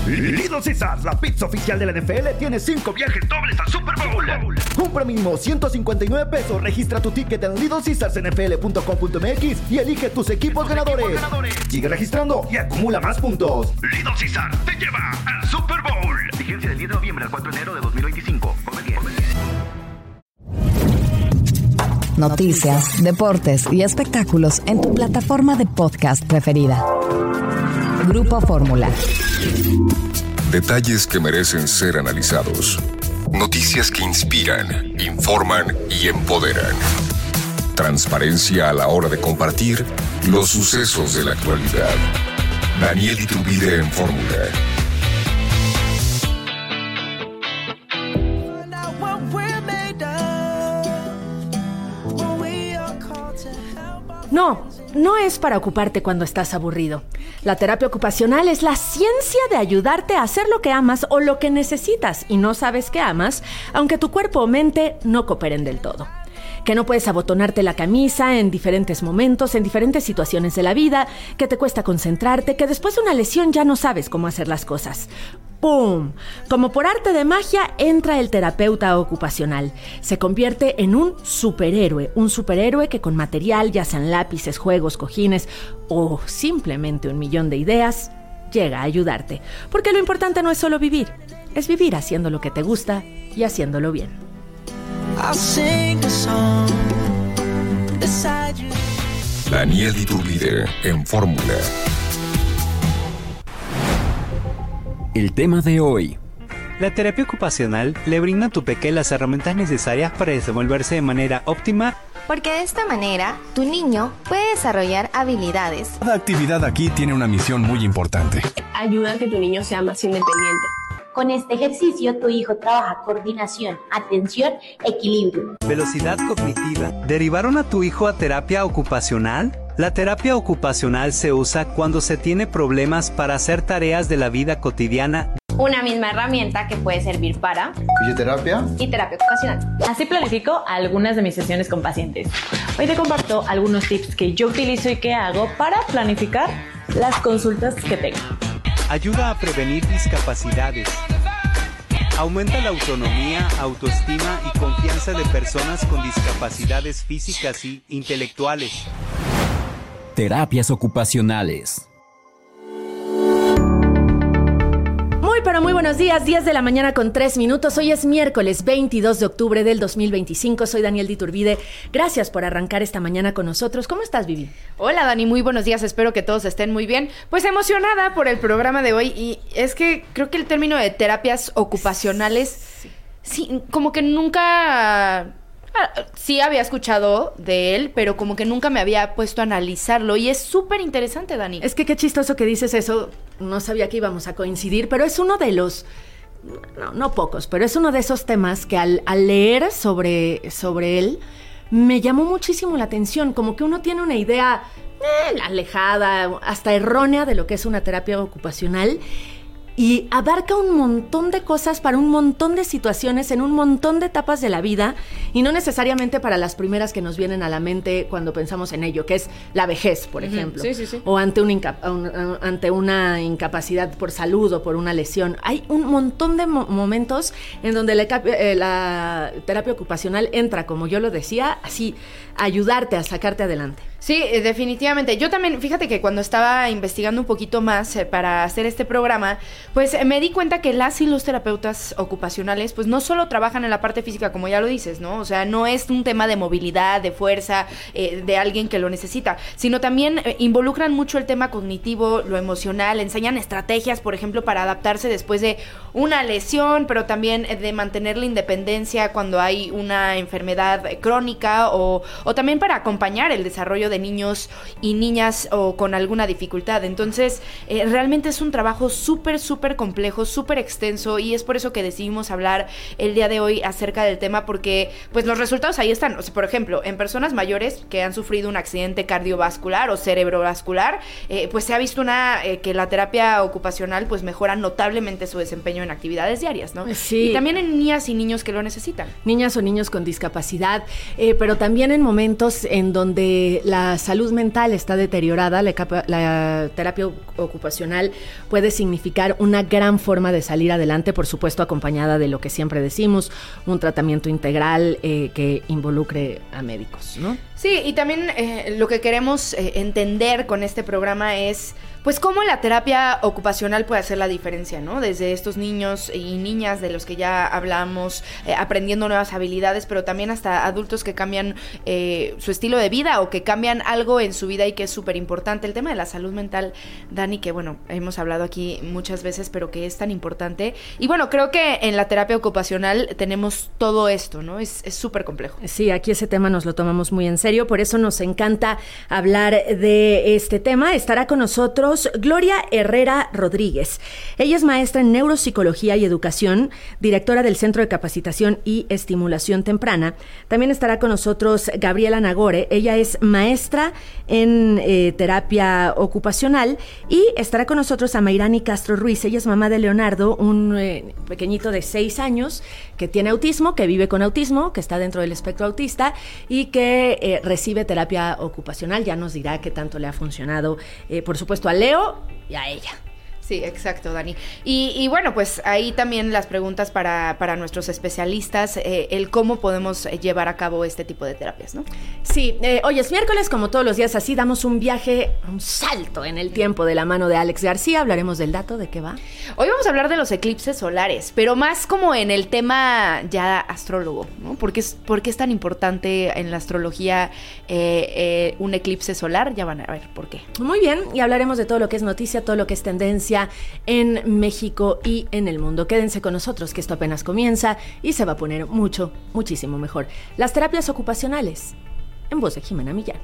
Little Caesars, la pizza oficial de la NFL, tiene 5 viajes dobles al Super Bowl. Compra mínimo $159. Registra tu ticket en littlecaesarsnfl.com.mx y elige tus equipos ganadores. Sigue registrando y acumula más puntos. Little Caesars te lleva al Super Bowl. Vigencia del 10 de noviembre al 4 de enero de 2025. Come bien. Noticias, deportes y espectáculos en tu plataforma de podcast preferida. Grupo Fórmula. Detalles que merecen ser analizados. Noticias que inspiran, informan y empoderan. Transparencia a la hora de compartir los sucesos de la actualidad. Daniel Iturbide en Fórmula. No es para ocuparte cuando estás aburrido. La terapia ocupacional es la ciencia de ayudarte a hacer lo que amas o lo que necesitas y no sabes que amas, aunque tu cuerpo o mente no cooperen del todo. Que no puedes abotonarte la camisa en diferentes momentos, en diferentes situaciones de la vida, que te cuesta concentrarte, que después de una lesión ya no sabes cómo hacer las cosas. ¡Pum! Como por arte de magia, entra el terapeuta ocupacional. Se convierte en un superhéroe que con material, ya sean lápices, juegos, cojines o simplemente 1,000,000 de ideas, llega a ayudarte. Porque lo importante no es solo vivir, es vivir haciendo lo que te gusta y haciéndolo bien. Daniel Iturbide en Fórmula. El tema de hoy. La terapia ocupacional le brinda a tu peque las herramientas necesarias para desenvolverse de manera óptima. Porque de esta manera, tu niño puede desarrollar habilidades. Cada actividad aquí tiene una misión muy importante. Ayuda a que tu niño sea más independiente. Con este ejercicio, tu hijo trabaja coordinación, atención, equilibrio. Velocidad cognitiva. ¿Derivaron a tu hijo a terapia ocupacional? La terapia ocupacional se usa cuando se tiene problemas para hacer tareas de la vida cotidiana. Una misma herramienta que puede servir para fisioterapia y terapia ocupacional. Así planifico algunas de mis sesiones con pacientes. Hoy te comparto algunos tips que yo utilizo y que hago para planificar las consultas que tengo. Ayuda a prevenir discapacidades. Aumenta la autonomía, autoestima y confianza de personas con discapacidades físicas y intelectuales. Terapias ocupacionales. Pero muy buenos días, 10 de la mañana con 3 minutos. Hoy es miércoles 22 de octubre del 2025. Soy Daniel Iturbide. Gracias por arrancar esta mañana con nosotros. ¿Cómo estás, Vivi? Hola, Dani. Muy buenos días. Espero que todos estén muy bien. Pues emocionada por el programa de hoy. Y es que creo que el término de terapias ocupacionales, sí como que nunca... Sí había escuchado de él, pero como que nunca me había puesto a analizarlo. Y es súper interesante, Dani. Es que qué chistoso que dices eso. No sabía que íbamos a coincidir, pero es uno de los... No pocos, pero es uno de esos temas que al leer sobre él me llamó muchísimo la atención. Como que uno tiene una idea alejada, hasta errónea de lo que es una terapia ocupacional. Y abarca un montón de cosas para un montón de situaciones en un montón de etapas de la vida y no necesariamente para las primeras que nos vienen a la mente cuando pensamos en ello, que es la vejez, por ejemplo. Sí. O ante una incapacidad por salud o por una lesión. Hay un montón de momentos en donde la terapia ocupacional entra, como yo lo decía, así, a ayudarte a sacarte adelante. Sí, definitivamente. Yo también, fíjate que cuando estaba investigando un poquito más para hacer este programa, pues me di cuenta que las y los terapeutas ocupacionales, pues no solo trabajan en la parte física, como ya lo dices, ¿no? O sea, no es un tema de movilidad, de fuerza, de alguien que lo necesita, sino también involucran mucho el tema cognitivo, lo emocional, enseñan estrategias, por ejemplo, para adaptarse después de una lesión, pero también de mantener la independencia cuando hay una enfermedad crónica o también para acompañar el desarrollo de niños y niñas o con alguna dificultad. Entonces, realmente es un trabajo súper complejo, súper extenso y es por eso que decidimos hablar el día de hoy acerca del tema porque, pues, los resultados ahí están. O sea, por ejemplo, en personas mayores que han sufrido un accidente cardiovascular o cerebrovascular, pues se ha visto que la terapia ocupacional, pues, mejora notablemente su desempeño en actividades diarias, ¿no? Sí. Y también en niñas y niños que lo necesitan. Niñas o niños con discapacidad, pero también en momentos en donde la la salud mental está deteriorada, la terapia ocupacional puede significar una gran forma de salir adelante, por supuesto acompañada de lo que siempre decimos, un tratamiento integral que involucre a médicos, ¿no? Sí, y también lo que queremos entender con este programa es pues cómo la terapia ocupacional puede hacer la diferencia, ¿no? Desde estos niños y niñas de los que ya hablamos, aprendiendo nuevas habilidades, pero también hasta adultos que cambian su estilo de vida o que cambian algo en su vida y que es súper importante. El tema de la salud mental, Dani, que bueno, hemos hablado aquí muchas veces, pero que es tan importante. Y bueno, creo que en la terapia ocupacional tenemos todo esto, ¿no? Es súper complejo. Sí, aquí ese tema nos lo tomamos muy en serio, por eso nos encanta hablar de este tema. Estará con nosotros Gloria Herrera Rodríguez. Ella es maestra en neuropsicología y educación, directora del Centro de Capacitación y Estimulación Temprana. También estará con nosotros Gabriela Nagore. Ella es maestra en terapia ocupacional, y estará con nosotros Amairani Castro Ruiz. Ella es mamá de Leonardo, un pequeñito de 6 años que tiene autismo, que vive con autismo, que está dentro del espectro autista y que recibe terapia ocupacional. Ya nos dirá qué tanto le ha funcionado, por supuesto, a Leo y a ella. Sí, exacto, Dani. Y bueno, pues ahí también las preguntas para nuestros especialistas, el cómo podemos llevar a cabo este tipo de terapias, ¿no? Sí, hoy es miércoles, como todos los días, así damos un viaje, un salto en el tiempo de la mano de Alex García. Hablaremos del dato, ¿de qué va? Hoy vamos a hablar de los eclipses solares, pero más como en el tema ya astrólogo, ¿no? ¿Por qué es tan importante en la astrología un eclipse solar? Ya van a ver por qué. Muy bien, y hablaremos de todo lo que es noticia, todo lo que es tendencia en México y en el mundo. Quédense con nosotros, que esto apenas comienza y se va a poner muchísimo mejor. Las terapias ocupacionales, en voz de Jimena Millán.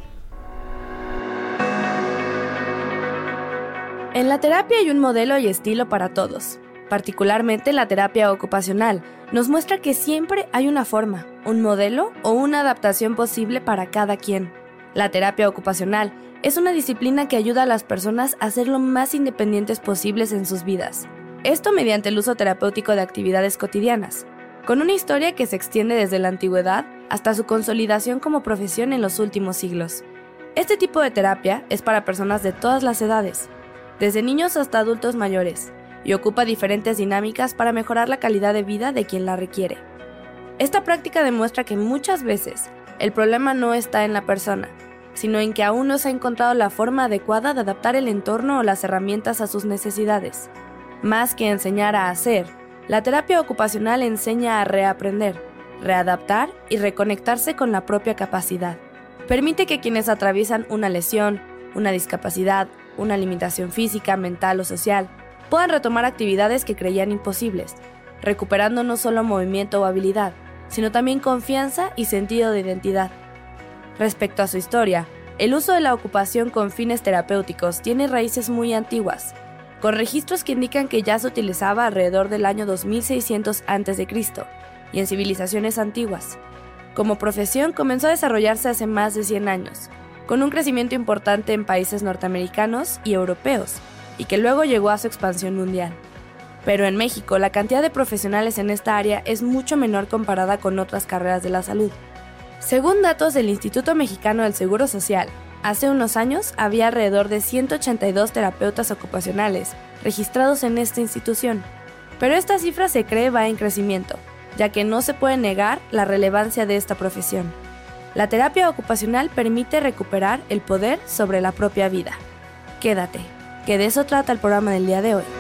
En la terapia hay un modelo y estilo para todos. Particularmente la terapia ocupacional nos muestra que siempre hay una forma, un modelo o una adaptación posible para cada quien. La terapia ocupacional es una disciplina que ayuda a las personas a ser lo más independientes posibles en sus vidas. Esto mediante el uso terapéutico de actividades cotidianas, con una historia que se extiende desde la antigüedad hasta su consolidación como profesión en los últimos siglos. Este tipo de terapia es para personas de todas las edades, desde niños hasta adultos mayores, y ocupa diferentes dinámicas para mejorar la calidad de vida de quien la requiere. Esta práctica demuestra que muchas veces el problema no está en la persona, sino en que aún no se ha encontrado la forma adecuada de adaptar el entorno o las herramientas a sus necesidades. Más que enseñar a hacer, la terapia ocupacional enseña a reaprender, readaptar y reconectarse con la propia capacidad. Permite que quienes atraviesan una lesión, una discapacidad, una limitación física, mental o social, puedan retomar actividades que creían imposibles, recuperando no solo movimiento o habilidad, sino también confianza y sentido de identidad. Respecto a su historia, el uso de la ocupación con fines terapéuticos tiene raíces muy antiguas, con registros que indican que ya se utilizaba alrededor del año 2600 a.C. y en civilizaciones antiguas. Como profesión comenzó a desarrollarse hace más de 100 años, con un crecimiento importante en países norteamericanos y europeos, y que luego llegó a su expansión mundial. Pero en México la cantidad de profesionales en esta área es mucho menor comparada con otras carreras de la salud. Según datos del Instituto Mexicano del Seguro Social, hace unos años había alrededor de 182 terapeutas ocupacionales registrados en esta institución, pero esta cifra se cree va en crecimiento, ya que no se puede negar la relevancia de esta profesión. La terapia ocupacional permite recuperar el poder sobre la propia vida. Quédate, que de eso trata el programa del día de hoy.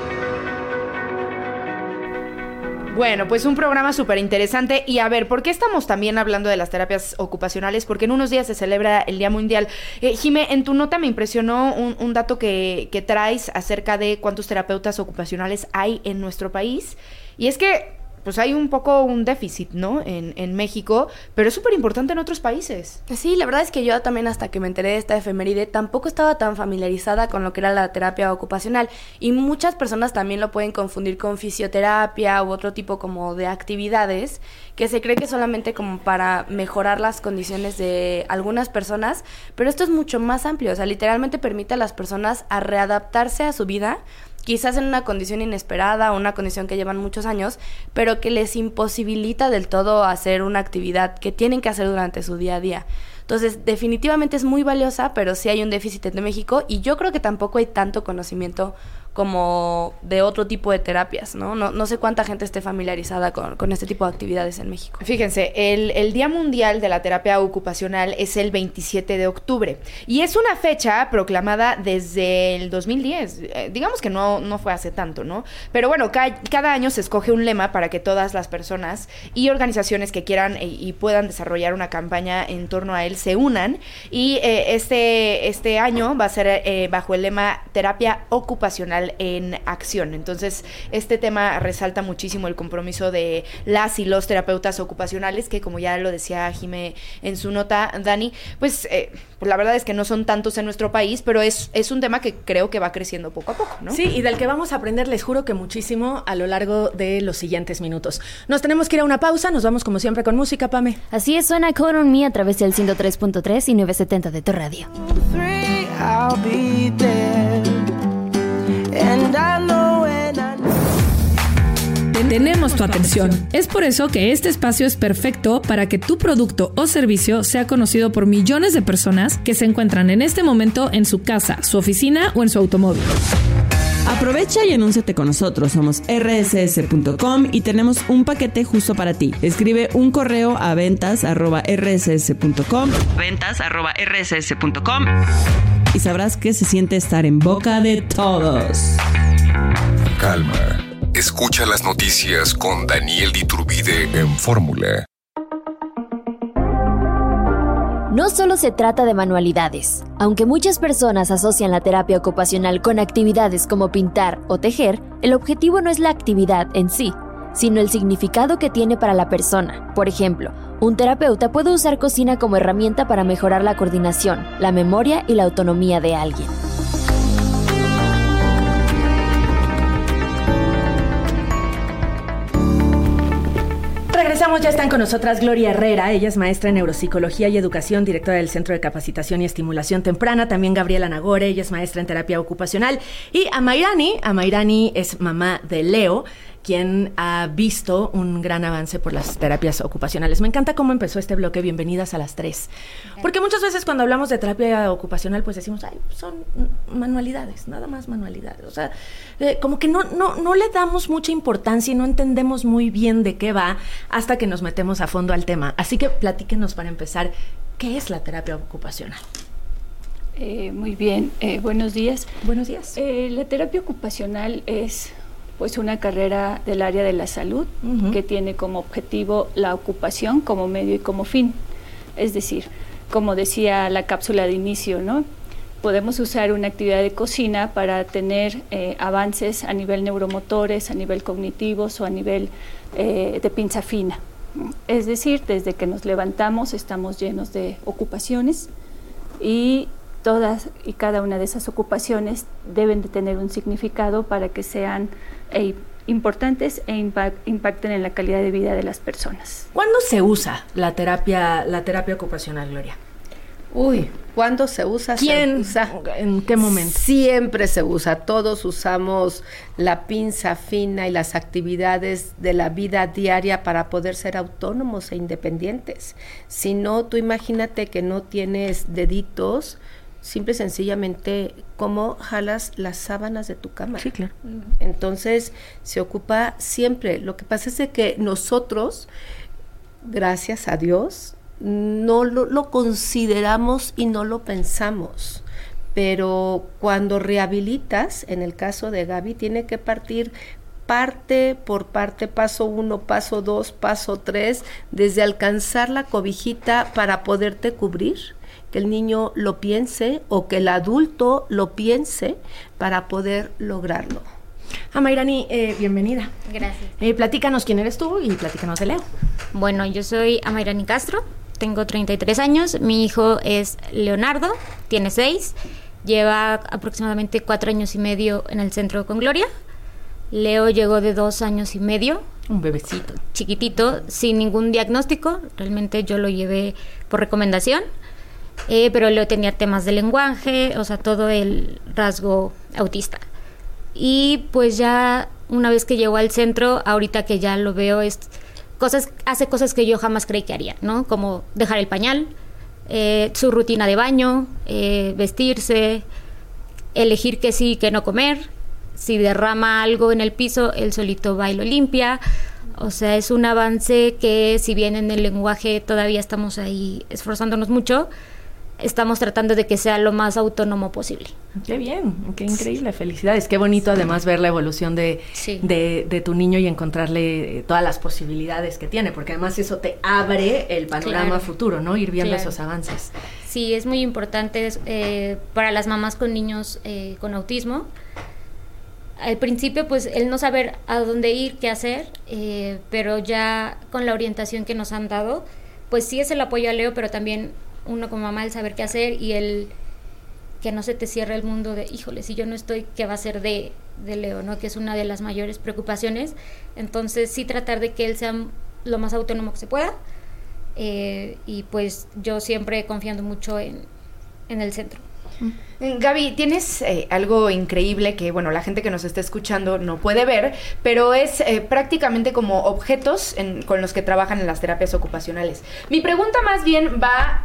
Bueno, pues un programa súper interesante. Y a ver, ¿por qué estamos también hablando de las terapias ocupacionales? Porque en unos días se celebra el Día Mundial. Jimé, en tu nota me impresionó un dato que traes acerca de cuántos terapeutas ocupacionales hay en nuestro país. Y es que pues hay un poco un déficit, ¿no? En México, pero es súper importante en otros países. Sí, la verdad es que yo también, hasta que me enteré de esta efeméride, tampoco estaba tan familiarizada con lo que era la terapia ocupacional, y muchas personas también lo pueden confundir con fisioterapia u otro tipo como de actividades que se cree que solamente como para mejorar las condiciones de algunas personas, pero esto es mucho más amplio. O sea, literalmente permite a las personas a readaptarse a su vida, quizás en una condición inesperada o una condición que llevan muchos años, pero que les imposibilita del todo hacer una actividad que tienen que hacer durante su día a día. Entonces, definitivamente es muy valiosa, pero sí hay un déficit en México y yo creo que tampoco hay tanto conocimiento como de otro tipo de terapias, ¿no? No sé cuánta gente esté familiarizada con este tipo de actividades en México. Fíjense, el Día Mundial de la Terapia Ocupacional es el 27 de octubre y es una fecha proclamada desde el 2010. Digamos que no fue hace tanto, ¿no? Pero bueno, cada año se escoge un lema para que todas las personas y organizaciones que quieran y puedan desarrollar una campaña en torno a él se unan y este año va a ser bajo el lema Terapia Ocupacional en Acción. Entonces, este tema resalta muchísimo el compromiso de las y los terapeutas ocupacionales, que como ya lo decía Jimé en su nota, Dani, pues la verdad es que no son tantos en nuestro país, pero es un tema que creo que va creciendo poco a poco, ¿no? Sí, y del que vamos a aprender, les juro que muchísimo a lo largo de los siguientes minutos. Nos tenemos que ir a una pausa, nos vamos como siempre con música, Pame. Así es, suena Count on Me a través del 103.3 y 970 de tu radio. Tenemos tu atención. Es por eso que este espacio es perfecto para que tu producto o servicio sea conocido por millones de personas que se encuentran en este momento en su casa, su oficina o en su automóvil. Aprovecha y anúnciate con nosotros. Somos rss.com y tenemos un paquete justo para ti. Escribe un correo a ventas@rss.com y sabrás qué se siente estar en boca de todos. Calma. Escucha las noticias con Daniel Iturbide en Fórmula. No solo se trata de manualidades. Aunque muchas personas asocian la terapia ocupacional con actividades como pintar o tejer, el objetivo no es la actividad en sí, sino el significado que tiene para la persona. Por ejemplo, un terapeuta puede usar cocina como herramienta para mejorar la coordinación, la memoria y la autonomía de alguien. Regresamos, ya están con nosotras Gloria Herrera, ella es maestra en neuropsicología y educación, directora del Centro de Capacitación y Estimulación Temprana, también Gabriela Nagore, ella es maestra en terapia ocupacional, y Amairani es mamá de Leo, quien ha visto un gran avance por las terapias ocupacionales. Me encanta cómo empezó este bloque, bienvenidas a las 3. Porque muchas veces cuando hablamos de terapia ocupacional, pues decimos, ay, son manualidades, nada más manualidades. O sea, como que no le damos mucha importancia y no entendemos muy bien de qué va hasta que nos metemos a fondo al tema. Así que platíquenos para empezar, ¿qué es la terapia ocupacional? Muy bien, buenos días. Buenos días. La terapia ocupacional es pues una carrera del área de la salud que tiene como objetivo la ocupación como medio y como fin. Es decir, como decía la cápsula de inicio, ¿no? Podemos usar una actividad de cocina para tener avances a nivel neuromotores, a nivel cognitivos o a nivel de pinza fina. Es decir, desde que nos levantamos estamos llenos de ocupaciones y todas y cada una de esas ocupaciones deben de tener un significado para que sean importantes e impacten en la calidad de vida de las personas. ¿Cuándo se usa la terapia ocupacional, Gloria? Uy, ¿cuándo se usa? ¿Quién? ¿En qué momento? Siempre se usa. Todos usamos la pinza fina y las actividades de la vida diaria para poder ser autónomos e independientes. Si no, tú imagínate que no tienes deditos, simple y sencillamente, ¿cómo jalas las sábanas de tu cama? Sí, claro. Entonces, se ocupa siempre. Lo que pasa es de que nosotros, gracias a Dios, no lo consideramos y no lo pensamos. Pero cuando rehabilitas, en el caso de Gaby, tiene que partir parte por parte, paso 1, paso 2, paso 3, desde alcanzar la cobijita para poderte cubrir, que el niño lo piense o que el adulto lo piense para poder lograrlo. Amairani, bienvenida. Gracias. Platícanos quién eres tú y platícanos de Leo. Bueno, yo soy Amairani Castro, tengo 33 años, mi hijo es Leonardo, tiene 6, lleva aproximadamente 4 años y medio en el centro con Gloria. Leo llegó de 2 años y medio. Un bebecito. Chiquitito, sin ningún diagnóstico, realmente yo lo llevé por recomendación. Pero Leo tenía temas de lenguaje, o sea, todo el rasgo autista. Y pues ya una vez que llegó al centro, ahorita que ya lo veo, hace cosas que yo jamás creí que haría, ¿no? Como dejar el pañal, su rutina de baño, vestirse, elegir qué sí y qué no comer. Si derrama algo en el piso, él solito va y lo limpia. O sea, es un avance que, si bien en el lenguaje todavía estamos ahí esforzándonos mucho, estamos tratando de que sea lo más autónomo posible. Qué bien, qué increíble, felicidades. Qué bonito además ver la evolución de tu niño y encontrarle todas las posibilidades que tiene, porque además eso te abre el panorama futuro, ¿no? Ir viendo esos avances. Sí, es muy importante para las mamás con niños con autismo. Al principio, pues, el no saber a dónde ir, qué hacer, pero ya con la orientación que nos han dado, pues sí es el apoyo a Leo, pero también uno como mamá el saber qué hacer y el que no se te cierre el mundo de, híjole, si yo no estoy, ¿qué va a ser de Leo, no? Que es una de las mayores preocupaciones. Entonces sí tratar de que él sea lo más autónomo que se pueda, y pues yo siempre confiando mucho en el centro. Gaby, tienes algo increíble que, bueno, la gente que nos está escuchando no puede ver, pero es prácticamente como objetos con los que trabajan en las terapias ocupacionales. Mi pregunta más bien va,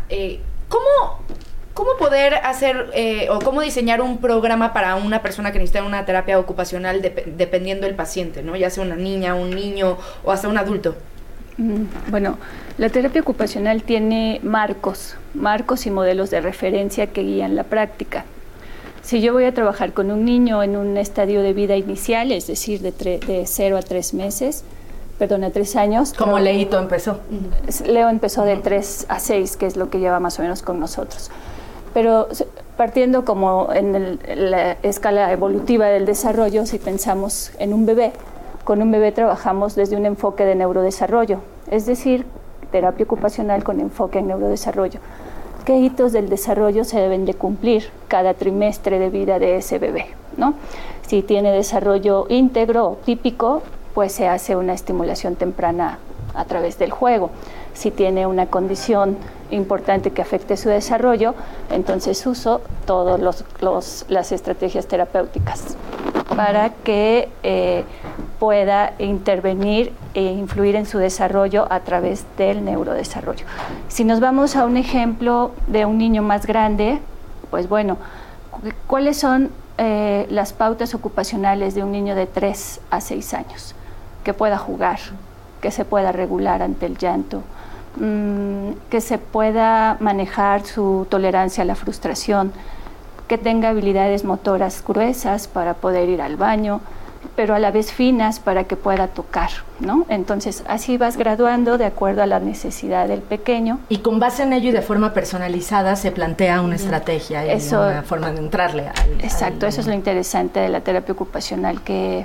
¿cómo poder hacer o cómo diseñar un programa para una persona que necesita una terapia ocupacional dependiendo del paciente, ¿no? Ya sea una niña, un niño o hasta un adulto. Bueno, la terapia ocupacional tiene marcos y modelos de referencia que guían la práctica. Si yo voy a trabajar con un niño en un estadio de vida inicial, es decir, de 0 a 3 meses, a 3 años. Como Leito empezó. Leo empezó de 3 a 6, que es lo que lleva más o menos con nosotros. Pero partiendo como en la escala evolutiva del desarrollo, si pensamos en un bebé, con un bebé trabajamos desde un enfoque de neurodesarrollo, es decir, terapia ocupacional con enfoque en neurodesarrollo. ¿Qué hitos del desarrollo se deben de cumplir cada trimestre de vida de ese bebé, ¿no? Si tiene desarrollo íntegro o típico, pues se hace una estimulación temprana a través del juego. Si tiene una condición importante que afecte su desarrollo, entonces uso todas las estrategias terapéuticas para que pueda intervenir e influir en su desarrollo a través del neurodesarrollo. Si nos vamos a un ejemplo de un niño más grande, pues bueno, ¿cuáles son las pautas ocupacionales de un niño de 3 a 6 años? Que pueda jugar, que se pueda regular ante el llanto, que se pueda manejar su tolerancia a la frustración, que tenga habilidades motoras gruesas para poder ir al baño, pero a la vez finas para que pueda tocar, ¿no? Entonces, así vas graduando de acuerdo a la necesidad del pequeño. Y con base en ello y de forma personalizada se plantea una estrategia y una forma de entrarle Exacto, eso es lo interesante de la terapia ocupacional, que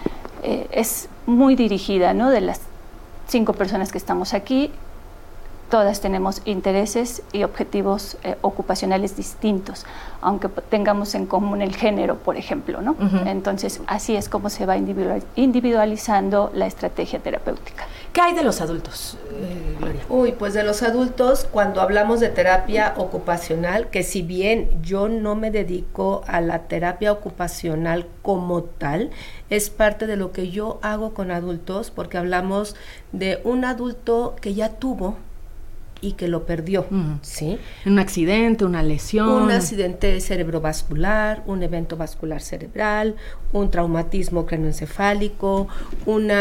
es muy dirigida, ¿no? De las 5 personas que estamos aquí, todas tenemos intereses y objetivos ocupacionales distintos, aunque tengamos en común el género, por ejemplo, ¿no? Entonces, así es como se va individualizando la estrategia terapéutica. ¿Qué hay de los adultos, Gloria? Pues de los adultos, cuando hablamos de terapia ocupacional, que si bien yo no me dedico a la terapia ocupacional como tal, es parte de lo que yo hago con adultos, porque hablamos de un adulto que ya tuvo y que lo perdió, ¿sí? Un accidente, una lesión. Un accidente cerebrovascular, un evento vascular cerebral, un traumatismo craneoencefálico, un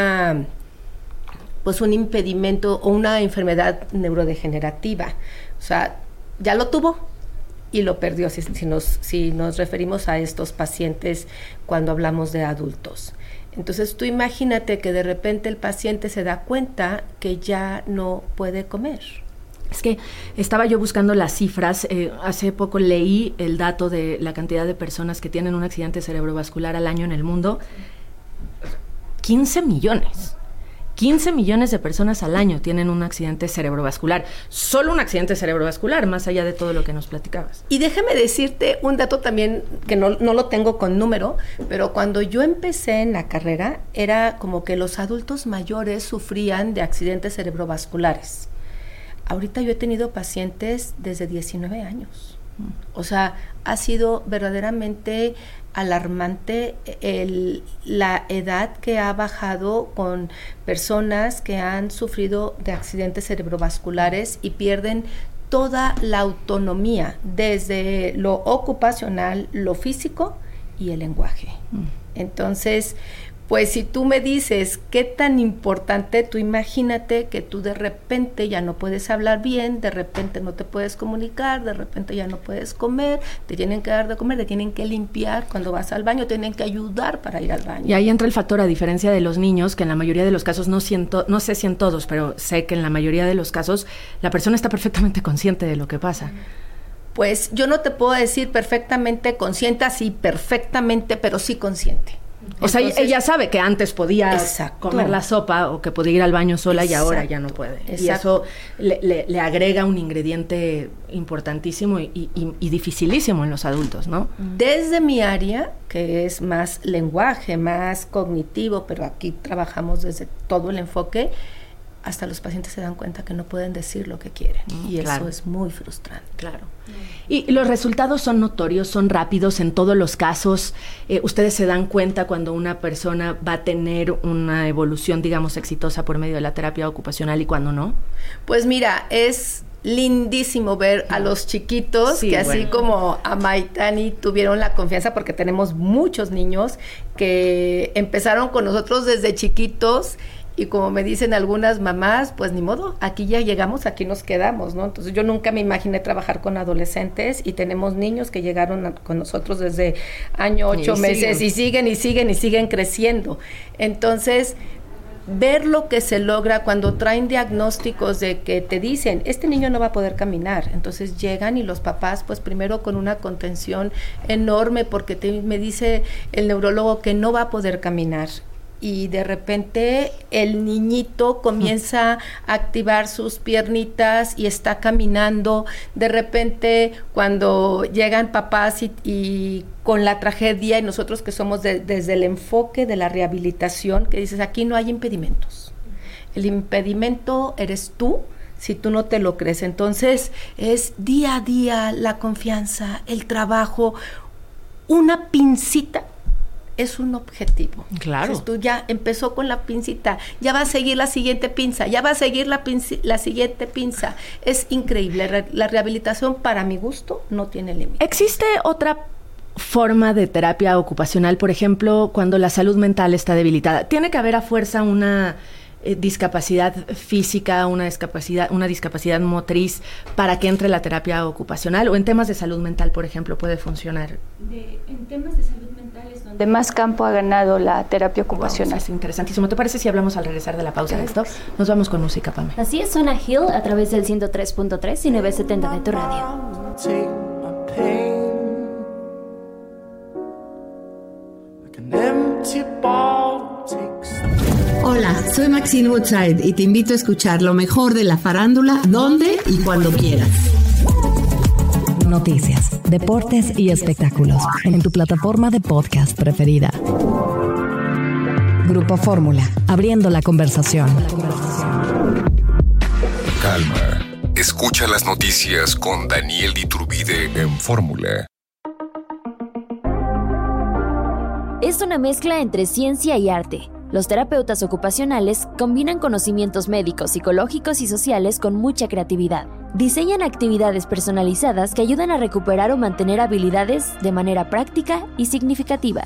impedimento o una enfermedad neurodegenerativa. O sea, ya lo tuvo y lo perdió, si nos referimos a estos pacientes cuando hablamos de adultos. Entonces tú imagínate que de repente el paciente se da cuenta que ya no puede comer. Es que estaba yo buscando las cifras, hace poco leí el dato de la cantidad de personas que tienen un accidente cerebrovascular al año en el mundo. 15 millones. 15 millones de personas al año tienen un accidente cerebrovascular. Solo un accidente cerebrovascular, más allá de todo lo que nos platicabas. Y déjame decirte un dato también, que no lo tengo con número, pero cuando yo empecé en la carrera, era como que los adultos mayores sufrían de accidentes cerebrovasculares. Ahorita yo he tenido pacientes desde 19 años. O sea, ha sido verdaderamente alarmante la edad que ha bajado con personas que han sufrido de accidentes cerebrovasculares y pierden toda la autonomía, desde lo ocupacional, lo físico y el lenguaje. Entonces, pues si tú me dices qué tan importante, tú imagínate que tú de repente ya no puedes hablar bien, de repente no te puedes comunicar, de repente ya no puedes comer, te tienen que dar de comer, te tienen que limpiar cuando vas al baño, te tienen que ayudar para ir al baño. Y ahí entra el factor, a diferencia de los niños, que en la mayoría de los casos, no sé si en todos, pero sé que en la mayoría de los casos la persona está perfectamente consciente de lo que pasa. Pues yo no te puedo decir perfectamente consciente, así perfectamente, pero sí consciente. O sea, ella sabe que antes podía comer la sopa o que podía ir al baño sola y ahora ya no puede. Exacto. Y eso le agrega un ingrediente importantísimo y dificilísimo en los adultos, ¿no? Desde mi área, que es más lenguaje, más cognitivo, pero aquí trabajamos desde todo el enfoque, hasta los pacientes se dan cuenta que no pueden decir lo que quieren. Y claro, eso es muy frustrante. Claro. Y los resultados son notorios, son rápidos en todos los casos. ¿Ustedes se dan cuenta cuando una persona va a tener una evolución, digamos, exitosa por medio de la terapia ocupacional y cuando no? Pues mira, es lindísimo ver a los chiquitos que así como a Maitani tuvieron la confianza, porque tenemos muchos niños que empezaron con nosotros desde chiquitos. Y como me dicen algunas mamás, pues ni modo, aquí ya llegamos, aquí nos quedamos, ¿no? Entonces yo nunca me imaginé trabajar con adolescentes y tenemos niños que llegaron con nosotros desde año 8 meses y siguen creciendo. Entonces, ver lo que se logra cuando traen diagnósticos de que te dicen, este niño no va a poder caminar. Entonces llegan y los papás, pues primero con una contención enorme porque me dice el neurólogo que no va a poder caminar. Y de repente el niñito comienza a activar sus piernitas y está caminando. De repente cuando llegan papás y con la tragedia, y nosotros que somos desde el enfoque de la rehabilitación, que dices, aquí no hay impedimentos. El impedimento eres tú, si tú no te lo crees. Entonces es día a día la confianza, el trabajo, una pincita. Es un objetivo. Claro. Entonces tú ya empezó con la pincita, ya va a seguir la siguiente pinza, ya va a seguir la siguiente pinza. Es increíble. La rehabilitación, para mi gusto, no tiene límite. ¿Existe otra forma de terapia ocupacional, por ejemplo, cuando la salud mental está debilitada? ¿Tiene que haber a fuerza una discapacidad física, una discapacidad motriz para que entre la terapia ocupacional? ¿O en temas de salud mental, por ejemplo, puede funcionar? En temas de salud mental es donde más campo ha ganado la terapia ocupacional. Wow, es interesantísimo. ¿Te parece si hablamos al regresar de la pausa de esto? Nos vamos con música, Pame. Así es, Zona Hill a través del 103.3 y 970 de tu radio. Hola, soy Maxine Woodside y te invito a escuchar lo mejor de la farándula, donde y cuando quieras. Noticias, deportes y espectáculos en tu plataforma de podcast preferida. Grupo Fórmula, abriendo la conversación. Calma. Escucha las noticias con Daniel Iturbide en Fórmula. Es una mezcla entre ciencia y arte. Los terapeutas ocupacionales combinan conocimientos médicos, psicológicos y sociales con mucha creatividad. Diseñan actividades personalizadas que ayudan a recuperar o mantener habilidades de manera práctica y significativa.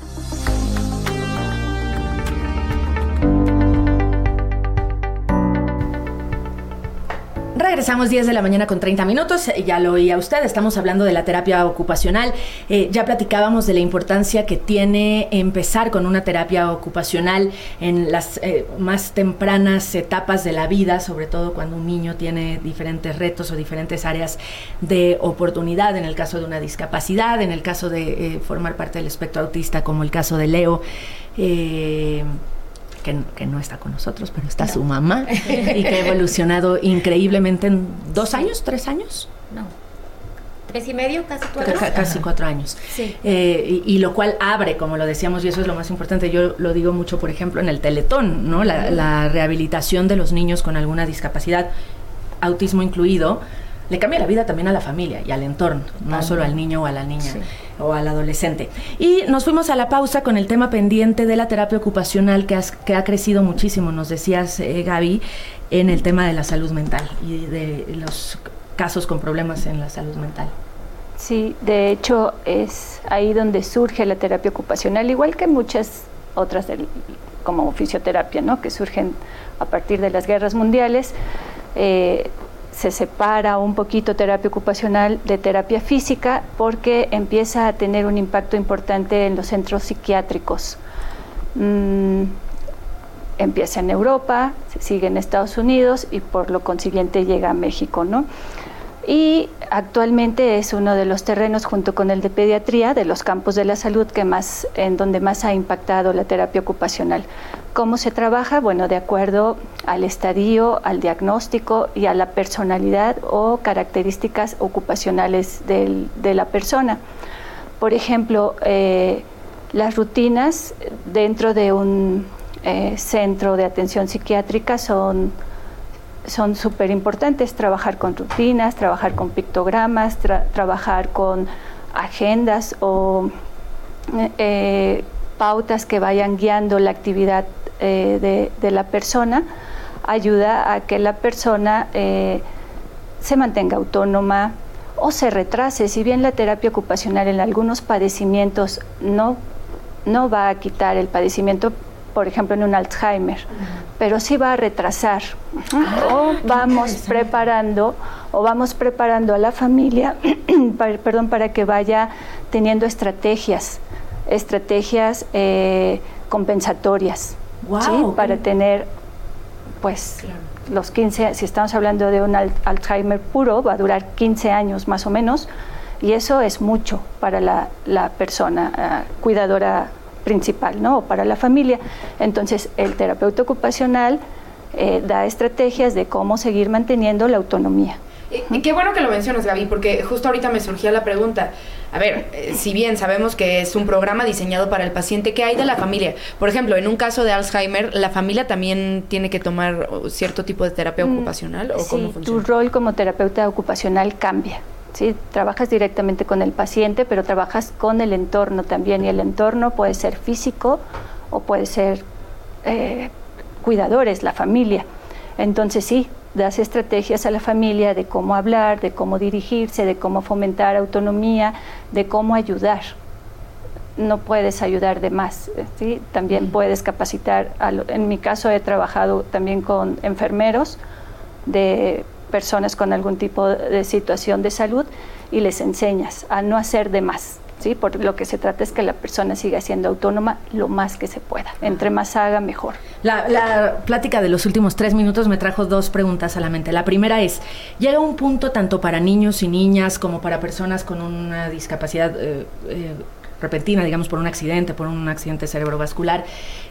Regresamos 10 de la mañana con 30 minutos, ya lo oía usted, estamos hablando de la terapia ocupacional, ya platicábamos de la importancia que tiene empezar con una terapia ocupacional en las más tempranas etapas de la vida, sobre todo cuando un niño tiene diferentes retos o diferentes áreas de oportunidad, en el caso de una discapacidad, en el caso de formar parte del espectro autista, como el caso de Leo, que no está con nosotros, pero está su mamá, y que ha evolucionado increíblemente en 2 años, 3 años. No, 3 y medio, casi 4 años. Casi 4 años. Sí. Y lo cual abre, como lo decíamos, y eso es lo más importante. Yo lo digo mucho, por ejemplo, en el Teletón, ¿no? La rehabilitación de los niños con alguna discapacidad, autismo incluido, le cambia la vida también a la familia y al entorno, no solo al niño o a la niña o al adolescente. Y nos fuimos a la pausa con el tema pendiente de la terapia ocupacional que ha crecido muchísimo, nos decías, Gaby, en el tema de la salud mental y de los casos con problemas en la salud mental. Sí, de hecho es ahí donde surge la terapia ocupacional, igual que muchas otras como fisioterapia, ¿no? Que surgen a partir de las guerras mundiales. Se separa un poquito terapia ocupacional de terapia física porque empieza a tener un impacto importante en los centros psiquiátricos. Empieza en Europa, se sigue en Estados Unidos y por lo consiguiente llega a México, ¿no? Y actualmente es uno de los terrenos, junto con el de pediatría, de los campos de la salud en donde más ha impactado la terapia ocupacional. ¿Cómo se trabaja? Bueno, de acuerdo al estadio, al diagnóstico y a la personalidad o características ocupacionales de la persona. Por ejemplo, las rutinas dentro de un centro de atención psiquiátrica son súper importantes. Trabajar con rutinas, trabajar con pictogramas, trabajar con agendas o pautas que vayan guiando la actividad de la persona, ayuda a que la persona se mantenga autónoma o se retrase. Si bien la terapia ocupacional en algunos padecimientos no va a quitar el padecimiento, por ejemplo en un Alzheimer, pero sí va a retrasar. O vamos preparando a la familia para que vaya teniendo estrategias compensatorias. Wow, ¿sí? Para tener pues los 15, si estamos hablando de un Alzheimer puro, va a durar 15 años más o menos, y eso es mucho para la persona cuidadora principal, ¿no? O para la familia. Entonces, el terapeuta ocupacional da estrategias de cómo seguir manteniendo la autonomía. Y qué bueno que lo mencionas, Gaby, porque justo ahorita me surgía la pregunta. A ver, si bien sabemos que es un programa diseñado para el paciente, ¿qué hay de la familia? Por ejemplo, en un caso de Alzheimer, ¿la familia también tiene que tomar cierto tipo de terapia ocupacional? ¿O cómo funciona? Tu rol como terapeuta ocupacional cambia. ¿Sí? Trabajas directamente con el paciente, pero trabajas con el entorno también, y el entorno puede ser físico o puede ser cuidadores, la familia. Entonces sí, das estrategias a la familia de cómo hablar, de cómo dirigirse, de cómo fomentar autonomía, de cómo ayudar. No puedes ayudar de más, ¿sí? También puedes capacitar. En mi caso he trabajado también con enfermeros de personas con algún tipo de situación de salud y les enseñas a no hacer de más, ¿sí? Porque lo que se trata es que la persona siga siendo autónoma lo más que se pueda. Entre más haga, mejor. La plática de los últimos 3 minutos me trajo 2 preguntas a la mente. La primera es, llega un punto tanto para niños y niñas como para personas con una discapacidad repentina, digamos por un accidente cerebrovascular,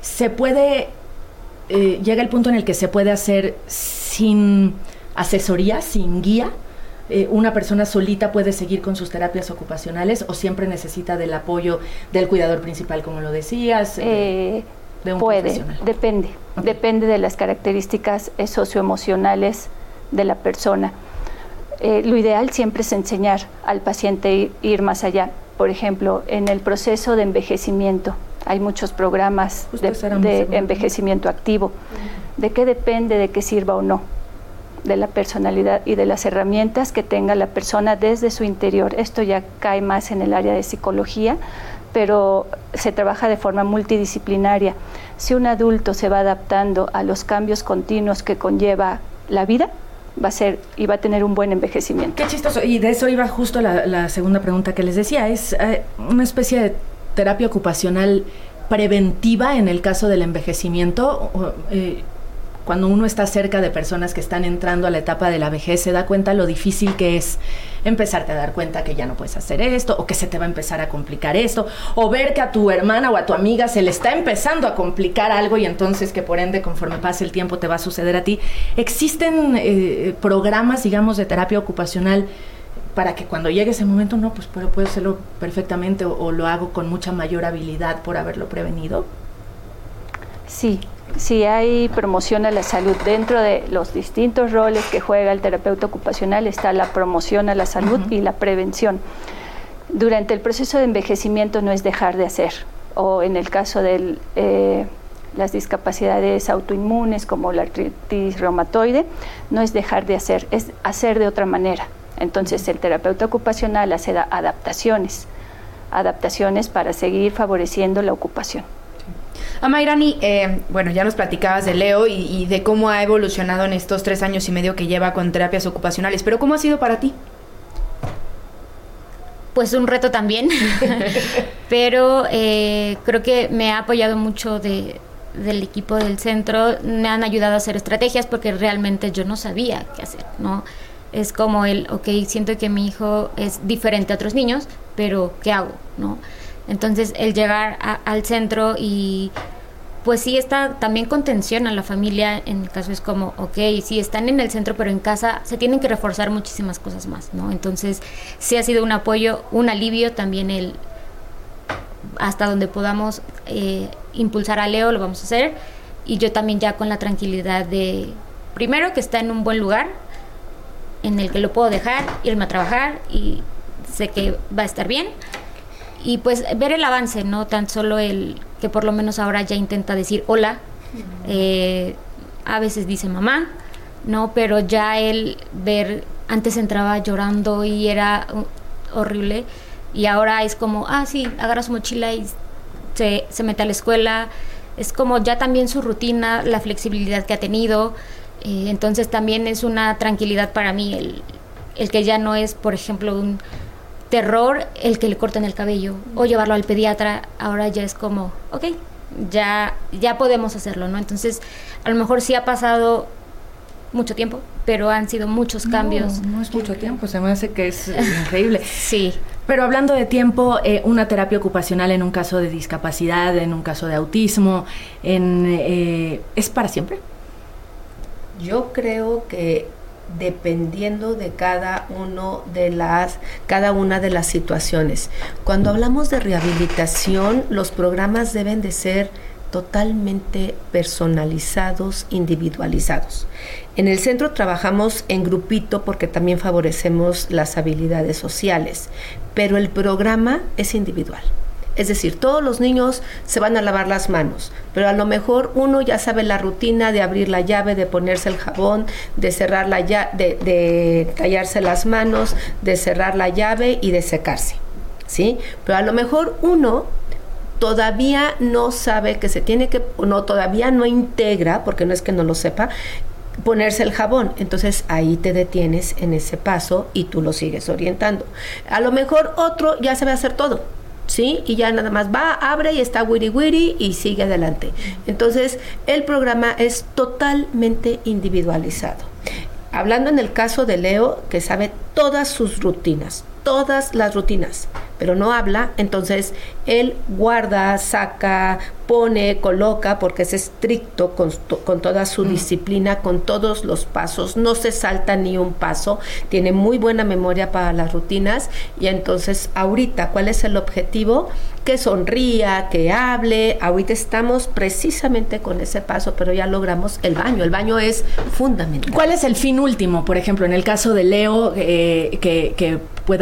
llega el punto en el que se puede hacer sin asesoría, sin guía. ¿Una persona solita puede seguir con sus terapias ocupacionales o siempre necesita del apoyo del cuidador principal, como lo decías? De un profesional. Depende de las características socioemocionales de la persona. Lo ideal siempre es enseñar al paciente ir más allá. Por ejemplo, en el proceso de envejecimiento hay muchos programas de envejecimiento activo. ¿De qué depende de que sirva o no? De la personalidad y de las herramientas que tenga la persona desde su interior. Esto ya cae más en el área de psicología, pero se trabaja de forma multidisciplinaria. Si un adulto se va adaptando a los cambios continuos que conlleva la vida, va a tener un buen envejecimiento. Qué chistoso, y de eso iba justo la segunda pregunta que les decía. Es una especie de terapia ocupacional preventiva en el caso del envejecimiento. Cuando uno está cerca de personas que están entrando a la etapa de la vejez, se da cuenta lo difícil que es empezarte a dar cuenta que ya no puedes hacer esto, o que se te va a empezar a complicar esto, o ver que a tu hermana o a tu amiga se le está empezando a complicar algo, y entonces que por ende, conforme pase el tiempo, te va a suceder a ti. ¿Existen programas, digamos, de terapia ocupacional para que cuando llegue ese momento, no, pues puedo hacerlo perfectamente, o lo hago con mucha mayor habilidad por haberlo prevenido? Sí. Si hay promoción a la salud, dentro de los distintos roles que juega el terapeuta ocupacional está la promoción a la salud y la prevención. Durante el proceso de envejecimiento no es dejar de hacer, o en el caso del las discapacidades autoinmunes como la artritis reumatoide, no es dejar de hacer, es hacer de otra manera. Entonces el terapeuta ocupacional hace adaptaciones para seguir favoreciendo la ocupación. Amairani, bueno, ya nos platicabas de Leo y de cómo ha evolucionado en estos 3 años y medio que lleva con terapias ocupacionales, pero ¿cómo ha sido para ti? Pues un reto también, pero creo que me ha apoyado mucho del equipo del centro, me han ayudado a hacer estrategias porque realmente yo no sabía qué hacer, ¿no? Es como siento que mi hijo es diferente a otros niños, pero ¿qué hago?, ¿no? Entonces el llegar al centro y pues sí está también con tensión a la familia, en mi caso es como, sí están en el centro, pero en casa se tienen que reforzar muchísimas cosas más, ¿no? Entonces sí ha sido un apoyo, un alivio también hasta donde podamos impulsar a Leo, lo vamos a hacer, y yo también ya con la tranquilidad de, primero que está en un buen lugar, en el que lo puedo dejar, irme a trabajar y sé que va a estar bien, y pues ver el avance, no tan solo que por lo menos ahora ya intenta decir hola, a veces dice mamá, no, pero ya antes entraba llorando y era horrible, y ahora es como, sí, agarra su mochila y se mete a la escuela, es como ya también su rutina, la flexibilidad que ha tenido. Entonces también es una tranquilidad para mí el que ya no es, por ejemplo, un terror el que le corten el cabello o llevarlo al pediatra. Ahora ya es como, ya podemos hacerlo, ¿no? Entonces a lo mejor sí ha pasado mucho tiempo, pero han sido muchos cambios. No es mucho tiempo, se me hace que es increíble. Sí. Pero hablando de tiempo, una terapia ocupacional en un caso de discapacidad, en un caso de autismo, ¿es para siempre? Yo creo que dependiendo de cada una de las situaciones. Cuando hablamos de rehabilitación, los programas deben de ser totalmente personalizados, individualizados. En el centro trabajamos en grupito porque también favorecemos las habilidades sociales, pero el programa es individual. Es decir, todos los niños se van a lavar las manos, pero a lo mejor uno ya sabe la rutina de abrir la llave, de ponerse el jabón, de cerrar la llave, de tallarse las manos, de cerrar la llave y de secarse, ¿sí? Pero a lo mejor uno todavía no sabe que todavía no integra, porque no es que no lo sepa, ponerse el jabón. Entonces ahí te detienes en ese paso y tú lo sigues orientando. A lo mejor otro ya sabe hacer todo, ¿sí? Y ya nada más va, abre y está wiri wiri y sigue adelante. Entonces el programa es totalmente individualizado. Hablando en el caso de Leo, que sabe todas sus rutinas, todas las rutinas, pero no habla, entonces él guarda, saca, pone, coloca, porque es estricto con toda su disciplina, con todos los pasos, no se salta ni un paso, tiene muy buena memoria para las rutinas. Y entonces ahorita, ¿cuál es el objetivo? Que sonría, que hable. Ahorita estamos precisamente con ese paso, pero ya logramos el baño es fundamental. ¿Cuál es el fin último? Por ejemplo, en el caso de Leo, que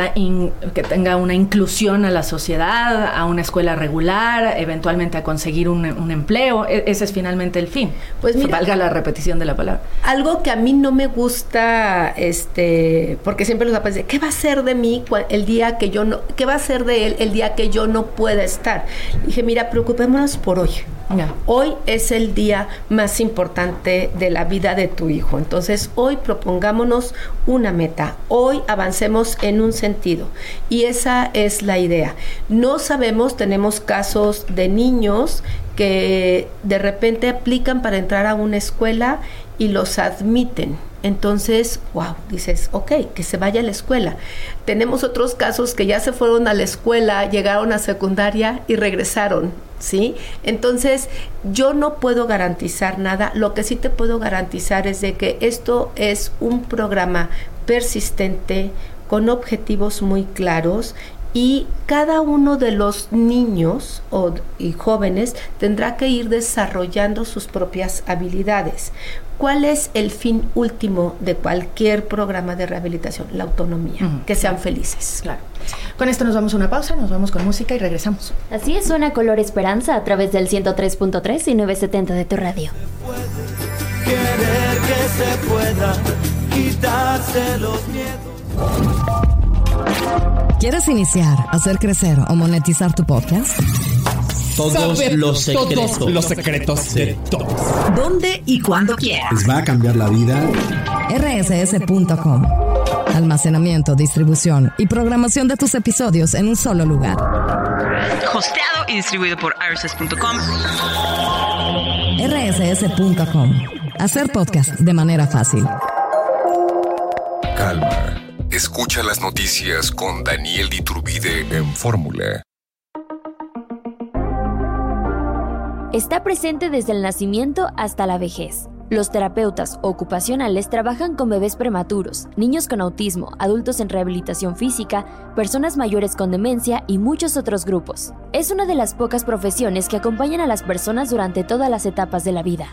que tenga una inclusión a la sociedad, a una escuela regular, eventualmente a conseguir un empleo. Ese es finalmente el fin. Pues mira, valga la repetición de la palabra. Algo que a mí no me gusta, porque siempre los papás dicen, ¿qué va a ser de mí el día que yo no, qué va a ser de él el día que yo no pueda estar? Dije, mira, preocupémonos por hoy. Ya. Hoy es el día más importante de la vida de tu hijo. Entonces, hoy propongámonos una meta. Hoy avancemos en un sentido. Y esa es la idea. No sabemos, tenemos casos de niños que de repente aplican para entrar a una escuela y los admiten. Entonces, wow, dices, ok, que se vaya a la escuela. Tenemos otros casos que ya se fueron a la escuela, llegaron a secundaria y regresaron, ¿sí? Entonces, yo no puedo garantizar nada. Lo que sí te puedo garantizar es de que esto es un programa persistente, con objetivos muy claros, y cada uno de los niños y jóvenes tendrá que ir desarrollando sus propias habilidades. ¿Cuál es el fin último de cualquier programa de rehabilitación? La autonomía, que sean felices. Claro. Con esto nos vamos a una pausa, nos vamos con música y regresamos. Así es, suena Color Esperanza a través del 103.3 y 970 de tu radio. Querer que se pueda quitarse los miedos. ¿Quieres iniciar, hacer crecer o monetizar tu podcast? Todos los secretos de todos. ¿Dónde y cuándo quieras? Les va a cambiar la vida. rss.com. Almacenamiento, distribución y programación de tus episodios en un solo lugar. Hosteado y distribuido por rss.com. rss.com. Hacer podcast de manera fácil. Calma. Escucha las noticias con Daniel Iturbide en Fórmula. Está presente desde el nacimiento hasta la vejez. Los terapeutas ocupacionales trabajan con bebés prematuros, niños con autismo, adultos en rehabilitación física, personas mayores con demencia y muchos otros grupos. Es una de las pocas profesiones que acompañan a las personas durante todas las etapas de la vida.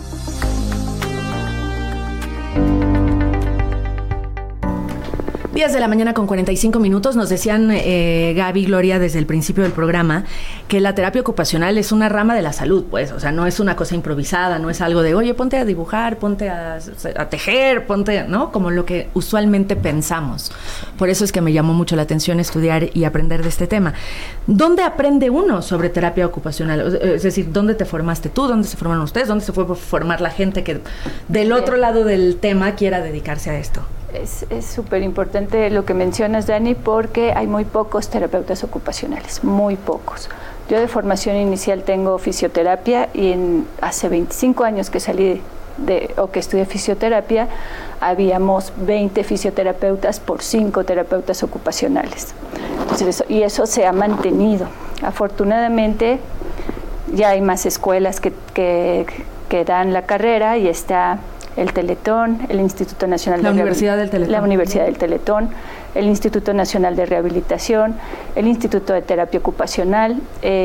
10 de la mañana con 45 minutos. Nos decían Gaby y Gloria desde el principio del programa que la terapia ocupacional es una rama de la salud, pues, o sea, no es una cosa improvisada, no es algo de, oye, ponte a dibujar, ponte a tejer, ponte, ¿no? Como lo que usualmente pensamos. Por eso es que me llamó mucho la atención estudiar y aprender de este tema. ¿Dónde aprende uno sobre terapia ocupacional? Es decir, ¿dónde te formaste tú? ¿Dónde se formaron ustedes? ¿Dónde se fue a formar la gente que del otro lado del tema quiera dedicarse a esto? Es súper importante lo que mencionas, Dani, porque hay muy pocos terapeutas ocupacionales, muy pocos. Yo de formación inicial tengo fisioterapia y hace 25 años que salí que estudié fisioterapia, habíamos 20 fisioterapeutas por 5 terapeutas ocupacionales. Entonces, eso se ha mantenido. Afortunadamente, ya hay más escuelas que dan la carrera y está el Teletón, el Instituto Nacional de Universidad del Teletón. La Universidad del Teletón, el Instituto Nacional de Rehabilitación, el Instituto de Terapia Ocupacional,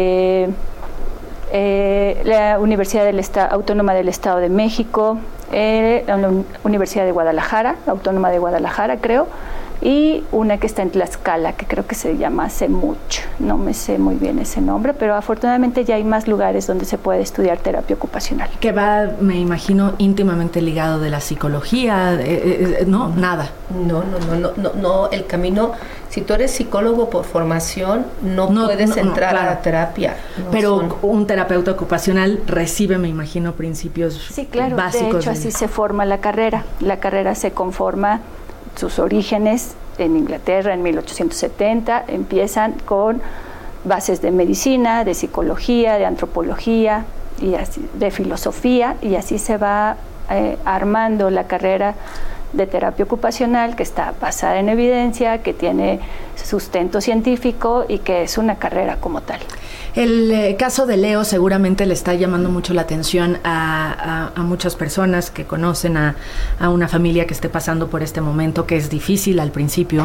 la Universidad Autónoma del Estado de México, la Universidad de Guadalajara, Autónoma de Guadalajara, creo, y una que está en Tlaxcala, que creo que se llama CEMUCH. No me sé muy bien ese nombre, pero afortunadamente ya hay más lugares donde se puede estudiar terapia ocupacional. Que va, me imagino, íntimamente ligado de la psicología, no, nada. No, el camino, si tú eres psicólogo por formación, no puedes entrar a la terapia. Pero un terapeuta ocupacional recibe, me imagino, principios sí, claro, básicos. De hecho, así se forma la carrera. La carrera se conforma, sus orígenes en Inglaterra en 1870, empiezan con bases de medicina, de psicología, de antropología, y así, de filosofía, y así se va armando la carrera de terapia ocupacional, que está basada en evidencia, que tiene sustento científico y que es una carrera como tal. El caso de Leo seguramente le está llamando mucho la atención a muchas personas que conocen a una familia que esté pasando por este momento, que es difícil al principio,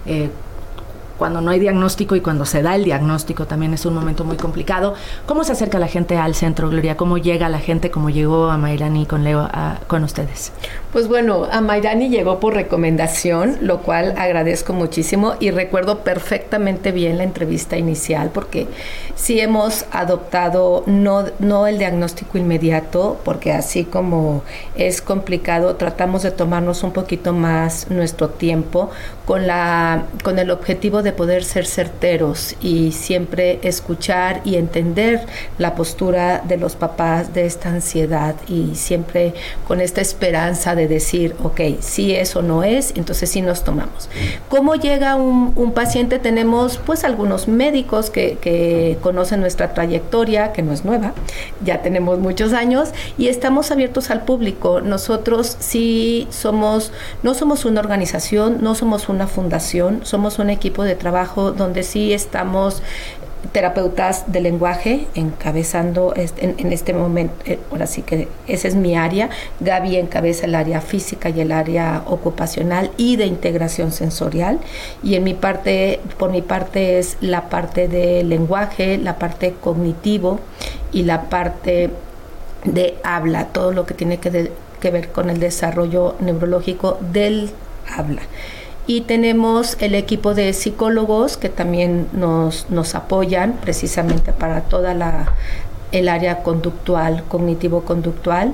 cuando no hay diagnóstico, y cuando se da el diagnóstico también es un momento muy complicado. ¿Cómo se acerca la gente al centro, Gloria? ¿Cómo llega la gente, como llegó a Mayrani con Leo con ustedes? Pues bueno, a Mayrani llegó por recomendación, lo cual agradezco muchísimo, y recuerdo perfectamente bien la entrevista inicial, porque sí hemos adoptado no el diagnóstico inmediato, porque así como es complicado, tratamos de tomarnos un poquito más nuestro tiempo con el objetivo de poder ser certeros y siempre escuchar y entender la postura de los papás de esta ansiedad, y siempre con esta esperanza de decir, ok, si es o no es, entonces sí nos tomamos. ¿Cómo llega un paciente? Tenemos pues algunos médicos que conocen nuestra trayectoria, que no es nueva, ya tenemos muchos años, y estamos abiertos al público. Nosotros sí no somos una organización, no somos una fundación, somos un equipo de trabajo donde sí estamos terapeutas de lenguaje encabezando en este momento, ahora sí que esa es mi área. Gaby encabeza el área física y el área ocupacional y de integración sensorial, y por mi parte es la parte de lenguaje, la parte cognitivo y la parte de habla, todo lo que tiene que ver con el desarrollo neurológico del habla. Y tenemos el equipo de psicólogos que también nos apoyan precisamente para toda el área conductual, cognitivo-conductual.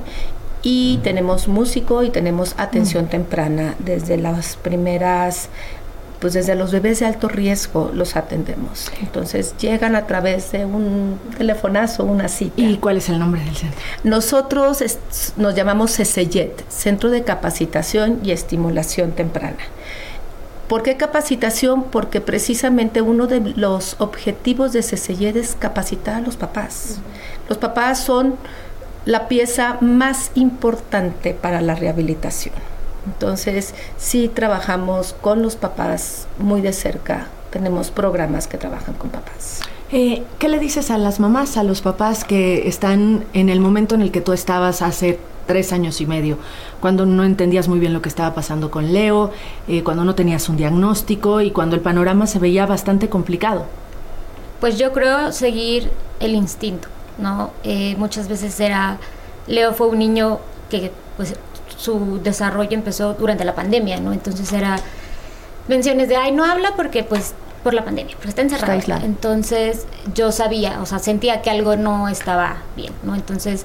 Y tenemos músico y tenemos atención temprana. Desde las primeras, pues desde los bebés de alto riesgo los atendemos. Entonces llegan a través de un telefonazo, una cita. ¿Y cuál es el nombre del centro? Nosotros nos llamamos CCYET, Centro de Capacitación y Estimulación Temprana. ¿Por qué capacitación? Porque precisamente uno de los objetivos de CCYET es capacitar a los papás. Los papás son la pieza más importante para la rehabilitación. Entonces, sí trabajamos con los papás muy de cerca. Tenemos programas que trabajan con papás. ¿Qué le dices a las mamás, a los papás que están en el momento en el que tú estabas hace 3 años y medio, cuando no entendías muy bien lo que estaba pasando con Leo, cuando no tenías un diagnóstico y cuando el panorama se veía bastante complicado? Pues yo creo seguir el instinto, ¿no? Muchas veces Leo fue un niño que pues su desarrollo empezó durante la pandemia, ¿no? Entonces era menciones de, no habla porque pues por la pandemia, pero está encerrado. Está aislado. Entonces yo sabía, o sea, sentía que algo no estaba bien, ¿no? Entonces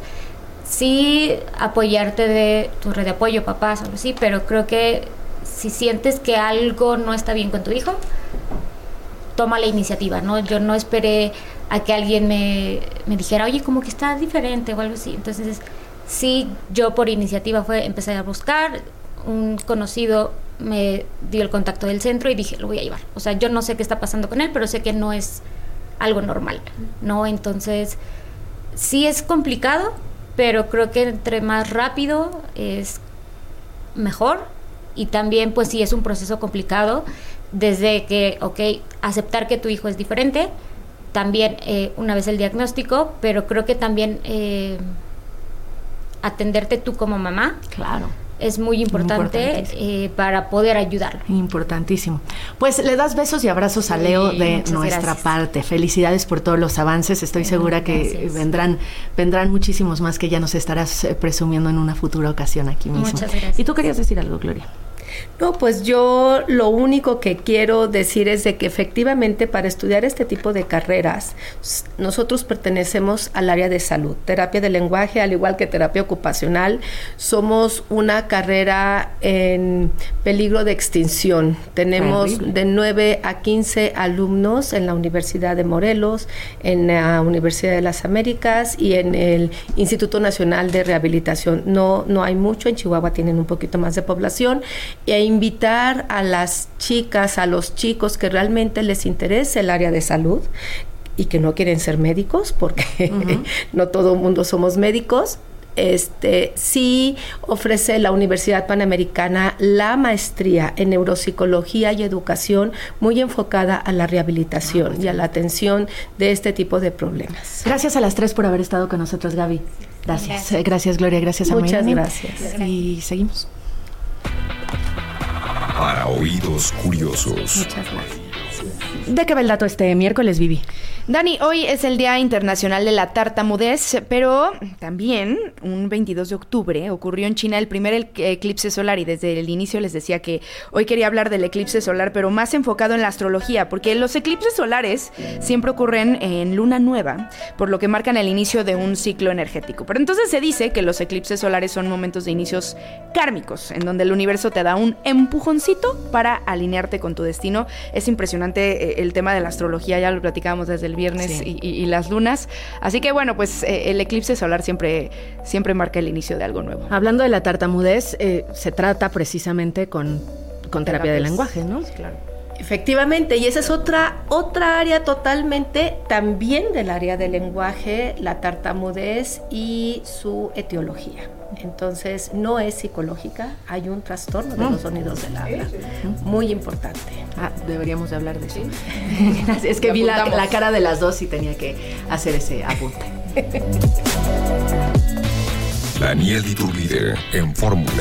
sí apoyarte de tu red de apoyo, papás, o algo así, pero creo que si sientes que algo no está bien con tu hijo, toma la iniciativa, ¿no? Yo no esperé a que alguien me dijera, oye, como que está diferente o algo así. Entonces sí, yo por iniciativa empecé a buscar, un conocido me dio el contacto del centro y dije, lo voy a llevar. O sea, yo no sé qué está pasando con él, pero sé que no es algo normal, ¿no? Entonces sí es complicado, pero creo que entre más rápido es mejor. Y también pues sí es un proceso complicado desde que, aceptar que tu hijo es diferente, también una vez el diagnóstico, pero creo que también atenderte tú como mamá. Claro. Es muy importante para poder ayudarlo. Importantísimo. Pues le das besos y abrazos a Leo de nuestra parte. Felicidades por todos los avances. Estoy segura que vendrán muchísimos más que ya nos estarás presumiendo en una futura ocasión aquí mismo. Muchas gracias. ¿Y tú querías decir algo, Gloria? No, pues yo lo único que quiero decir es de que efectivamente para estudiar este tipo de carreras nosotros pertenecemos al área de salud, terapia de lenguaje, al igual que terapia ocupacional. Somos una carrera en peligro de extinción. Tenemos de 9 a 15 alumnos en la Universidad de Morelos, en la Universidad de las Américas y en el Instituto Nacional de Rehabilitación. No hay mucho, en Chihuahua tienen un poquito más de población. E invitar a las chicas, a los chicos que realmente les interese el área de salud y que no quieren ser médicos, porque no todo el mundo somos médicos. Sí ofrece la Universidad Panamericana la maestría en neuropsicología y educación muy enfocada a la rehabilitación y a la atención de este tipo de problemas. Gracias a las 3 por haber estado con nosotros, Gaby. Gracias. Gracias, Gloria. Gracias a Muchas gracias. Y seguimos. Para oídos curiosos. Muchas gracias. ¿De qué va el dato este miércoles, Vivi? Dani, hoy es el Día Internacional de la Tartamudez, pero también un 22 de octubre ocurrió en China el primer eclipse solar, y desde el inicio les decía que hoy quería hablar del eclipse solar, pero más enfocado en la astrología, porque los eclipses solares siempre ocurren en luna nueva, por lo que marcan el inicio de un ciclo energético. Pero entonces se dice que los eclipses solares son momentos de inicios kármicos, en donde el universo te da un empujoncito para alinearte con tu destino. Es impresionante el tema de la astrología, ya lo platicábamos desde el viernes y las lunas. Así que bueno, pues el eclipse solar siempre marca el inicio de algo nuevo. Hablando de la tartamudez, se trata precisamente con terapia de lenguaje, ¿no? Claro. Efectivamente, y esa es otra área totalmente también del área del lenguaje, la tartamudez y su etiología. Entonces, no es psicológica, hay un trastorno de los sonidos del habla. Muy importante. Deberíamos de hablar de eso. Es que vi la cara de las dos y tenía que hacer ese apunte. Daniel Iturbide en Fórmula.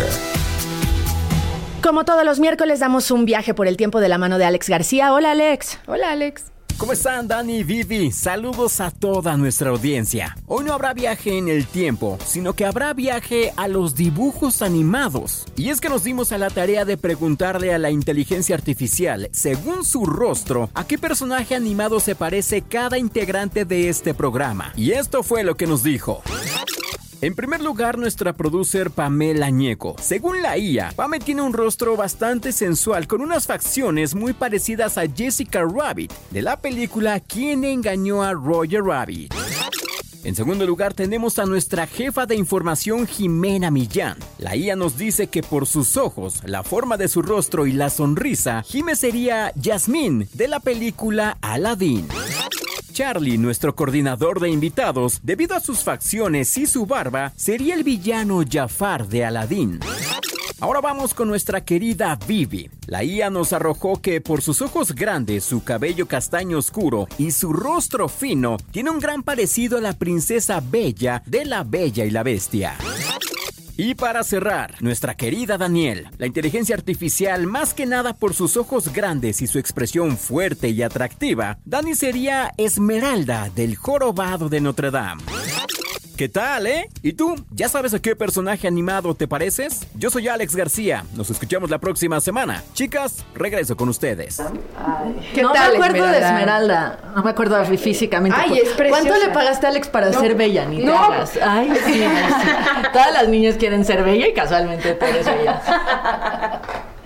Como todos los miércoles, damos un viaje por el tiempo de la mano de Alex García. Hola, Alex. Hola, Alex. ¿Cómo están, Dani y Vivi? Saludos a toda nuestra audiencia. Hoy no habrá viaje en el tiempo, sino que habrá viaje a los dibujos animados. Y es que nos dimos a la tarea de preguntarle a la inteligencia artificial, según su rostro, a qué personaje animado se parece cada integrante de este programa. Y esto fue lo que nos dijo. En primer lugar, nuestra producer Pamela Ñeco. Según la IA, Pame tiene un rostro bastante sensual con unas facciones muy parecidas a Jessica Rabbit, de la película ¿Quién engañó a Roger Rabbit? En segundo lugar, tenemos a nuestra jefa de información Jimena Millán. La IA nos dice que por sus ojos, la forma de su rostro y la sonrisa, Jime sería Yasmín, de la película Aladdin. Charlie, nuestro coordinador de invitados, debido a sus facciones y su barba, sería el villano Jafar de Aladdin. Ahora vamos con nuestra querida Vivi. La IA nos arrojó que por sus ojos grandes, su cabello castaño oscuro y su rostro fino, tiene un gran parecido a la princesa Bella de La Bella y la Bestia. Y para cerrar, nuestra querida Daniel, la inteligencia artificial, más que nada por sus ojos grandes y su expresión fuerte y atractiva, Dani sería Esmeralda del Jorobado de Notre Dame. ¿Qué tal, ¿Y tú? ¿Ya sabes a qué personaje animado te pareces? Yo soy Alex García. Nos escuchamos la próxima semana. Chicas, regreso con ustedes. No me acuerdo de Esmeralda. No me acuerdo físicamente. Ay, es preciosa. ¿Cuánto le pagaste a Alex para ser bella? Ni te hagas. Ay, sí. Todas las niñas quieren ser bella y casualmente tú eres bella.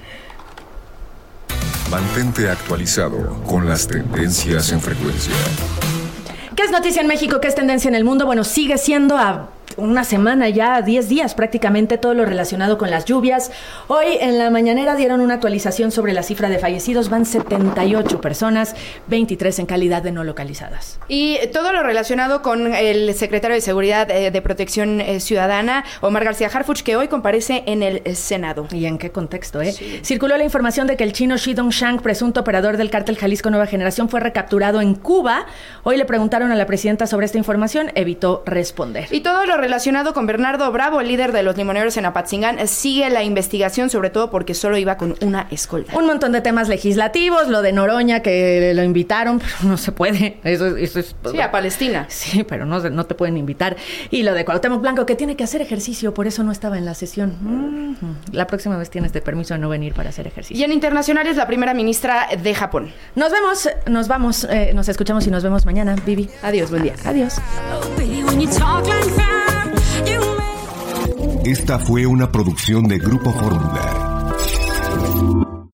Mantente actualizado con las tendencias en frecuencia. ¿Qué es noticia en México? ¿Qué es tendencia en el mundo? Bueno, sigue siendo a una semana ya, 10 días prácticamente, todo lo relacionado con las lluvias. Hoy en la mañanera dieron una actualización sobre la cifra de fallecidos. Van 78 personas, 23 en calidad de no localizadas. Y todo lo relacionado con el secretario de Seguridad de Protección Ciudadana, Omar García Harfuch, que hoy comparece en el Senado. ¿Y en qué contexto, Sí. Circuló la información de que el chino Shi Dongshan, presunto operador del cártel Jalisco Nueva Generación, fue recapturado en Cuba. Hoy le preguntaron a la presidenta sobre esta información, evitó responder. Y todo lo relacionado con Bernardo Bravo, el líder de los limoneros en Apatzingán, sigue la investigación, sobre todo porque solo iba con una escolta. Un montón de temas legislativos, lo de Noroña, que lo invitaron, pero no se puede. Eso es sí, a Palestina. Sí, pero no te pueden invitar. Y lo de Cuauhtémoc Blanco, que tiene que hacer ejercicio, por eso no estaba en la sesión. La próxima vez tienes permiso de no venir para hacer ejercicio. Y en internacionales, la primera ministra de Japón. Nos vemos, nos escuchamos y nos vemos mañana. Vivi, adiós, buen día. Adiós. Esta fue una producción de Grupo Fórmula.